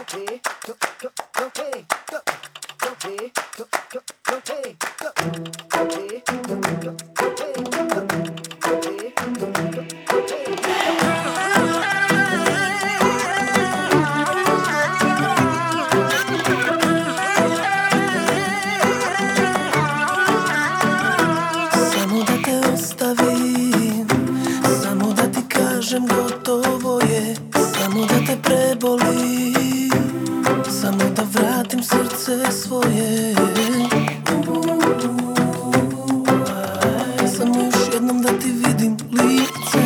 Samo da te ostavim, samo da ti kažem gotovo je, samo da te prebolim, samo da vratim srce svoje. Samo još jednom da ti vidim lice,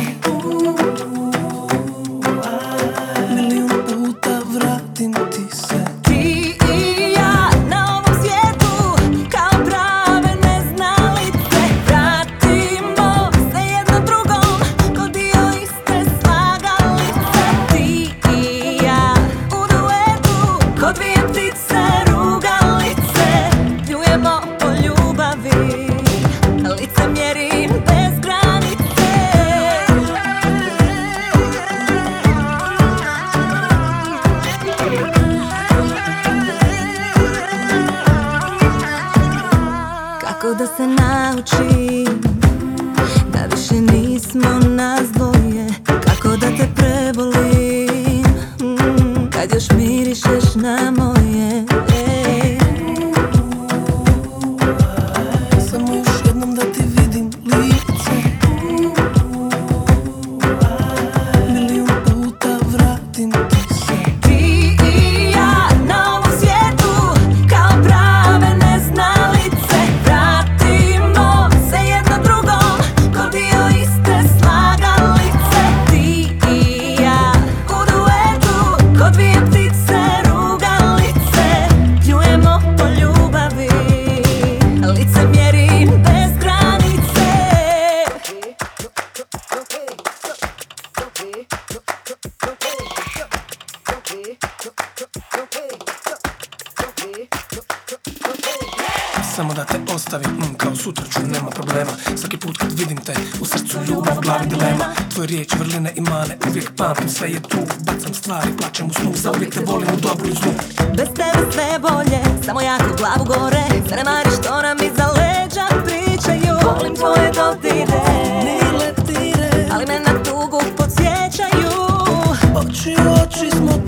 milion puta vratim ti se. Ti i ja na ovom svijetu kao prave neznalice, vratimo se jedno drugom ko dio iste slagalice. Ti i ja u duetu ko dvije ptice rugalice, pljujemo po ljubavi, licemjeri bez granice. Kako da se naučim da više nismo nas dvoje, kako da te prebolim kad još mirišeš na moje. Samo još jednom da ti vidim lice, milion puta vratim ti se. Ti i ja na ovom svijetu kao prave neznalice, vratimo se jedno drugom ko dio iste slagalice. Ti i ja u duetu ko dvije ptice rugalice, pljujemo po ljubavi, licemjeri bez granice. Samo da te ostavim, kao sutra ću, nema problema. Svaki put kad vidim te, u srcu ljubav, glavi dilema. Tvoje riječi, vrline i mane, uvijek pamtim, sve je tu. Bacam stvari, plačem u snu, zauvijek te volim u dobru i zlu. Bez tebe sve bolje, samo jako glavu gore. Zanemari što nam iza leđa pričaju. Volim tvoje dodire, Ni leptire, ali me na tugu podsjećaju. oči u oči smo